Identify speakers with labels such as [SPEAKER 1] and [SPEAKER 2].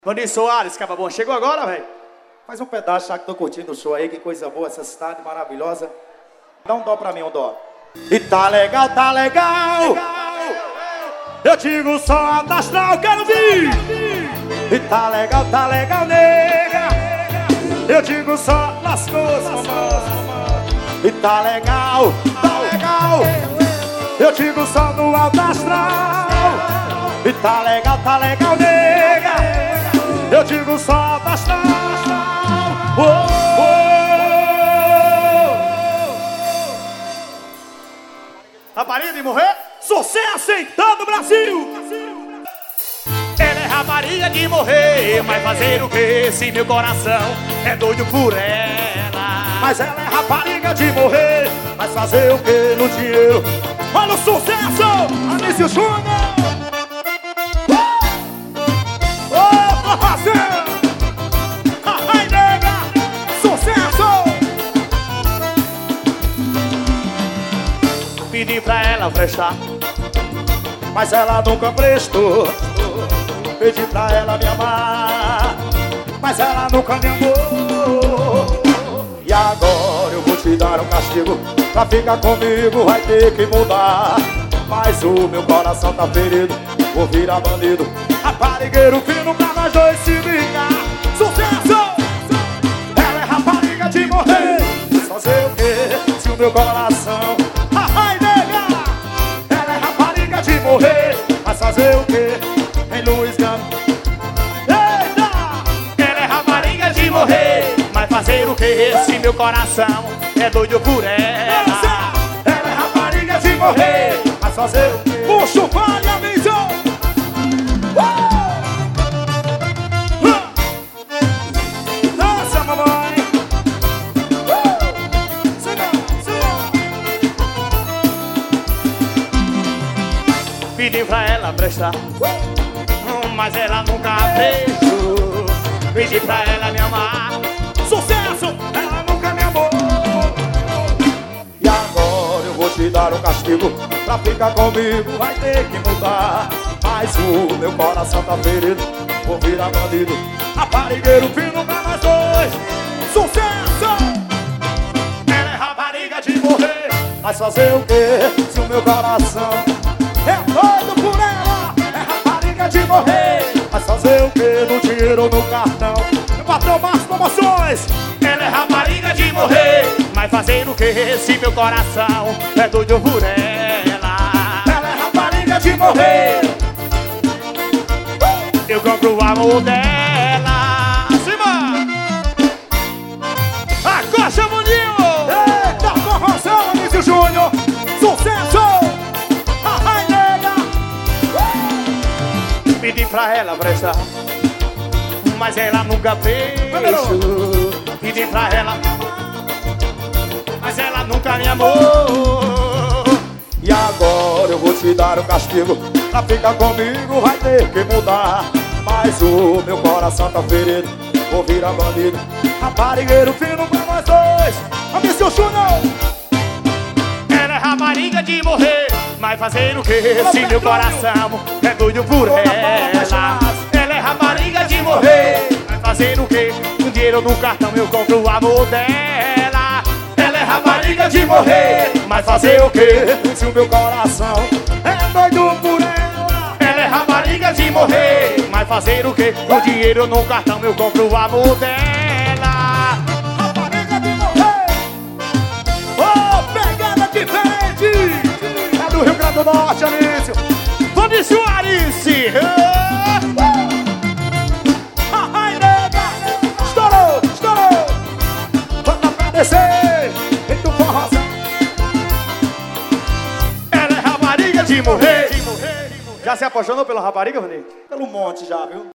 [SPEAKER 1] Vandir Soares, Caba Bom, chegou agora, velho?
[SPEAKER 2] Faz um pedaço, já que tô curtindo o show aí, que coisa boa, essa cidade maravilhosa. Dá um dó pra mim, um dó. E tá legal, tá legal. Eu digo só alto astral, quero vir. E tá legal, nega. Eu digo só lascou-se, e tá legal, eu digo só no alto astral. E tá legal, nega. Eu digo só alto astral.
[SPEAKER 1] Rapariga de morrer?
[SPEAKER 2] Sucesso em todo o Brasil!
[SPEAKER 1] Ela é rapariga de morrer, mas fazer o que se meu coração é doido por ela?
[SPEAKER 2] Mas ela é rapariga de morrer, mas fazer o que no dinheiro? Olha o sucesso! Anísio Júnior! Pra fazer! Ai, nega! Sucesso!
[SPEAKER 1] Pedi pra ela prestar,
[SPEAKER 2] mas ela nunca prestou. Pedi pra ela me amar, mas ela nunca me amou. E agora eu vou te dar um castigo. Pra ficar comigo vai ter que mudar. Mas o meu coração tá ferido, vou virar bandido, raparigueiro fino pra nós dois se vingar. Sucesso! Ela é rapariga de morrer, mas fazer o quê se o meu coração... Ai, nega! Ela é rapariga de morrer, mas fazer o quê? Em Luiz Gano. Eita!
[SPEAKER 1] ela é rapariga de morrer, mas fazer o que se meu coração é doido por ela?
[SPEAKER 2] Ela é rapariga de morrer, mas fazer o quê? Puxa o vale, amigo! Nossa, mamãe!
[SPEAKER 1] Pedi pra ela prestar, mas ela nunca prestou. Pedi pra ela me amar,
[SPEAKER 2] Sucesso! Ela nunca me amou. E agora eu vou te dar um castigo. Pra ficar comigo vai ter que mudar. Mas o meu coração tá ferido, vou virar bandido, raparigueiro fino pra nós dois. Sucesso!
[SPEAKER 1] ela é rapariga de morrer,
[SPEAKER 2] Mas fazer o quê se o meu coração é doido por ela? É rapariga de morrer. Mas fazer o quê no dinheiro ou no cartão? Meu patrão Márcio Promoções.
[SPEAKER 1] ela é rapariga de morrer, mas fazer o que se meu coração é doido por ela?
[SPEAKER 2] Ela é rapariga de morrer.
[SPEAKER 1] Eu compro o amor dela. Acima! Acosta, Boninho!
[SPEAKER 2] Eita, corrosão, Anísio Júnior! Sucesso! Ai, nega!
[SPEAKER 1] Pedi pra ela prestar, mas ela nunca prestou. Pedi pra ela, mas ela nunca me amou.
[SPEAKER 2] E agora eu vou te dar um castigo. Pra ficar comigo vai ter que mudar. Mas o meu coração tá ferido, vou virar bandido, raparigueiro fino pra nós dois. Anísio Júnior!
[SPEAKER 1] Ela é rapariga de morrer, mas fazer o que se meu coração é doido por ela? Ela é rapariga de morrer, mas fazer o que? Com dinheiro no cartão eu compro o amor dela. Ela é rapariga de morrer, mas fazer o que?
[SPEAKER 2] Se o meu coração é doido por ela.
[SPEAKER 1] Ela é rapariga de morrer, mas fazer o que? Com dinheiro no cartão eu compro o amor dela.
[SPEAKER 2] Rapariga de morrer. Oh, pegada diferente. É do Rio Grande do Norte, Anísio.
[SPEAKER 1] Vandir Soares!
[SPEAKER 2] Ai, nega. Estourou. Bota pra descer. Feito forrozão.
[SPEAKER 1] Ela é rapariga de morrer. Já se apaixonou pela rapariga, Vandir?
[SPEAKER 2] Pelo monte já, viu?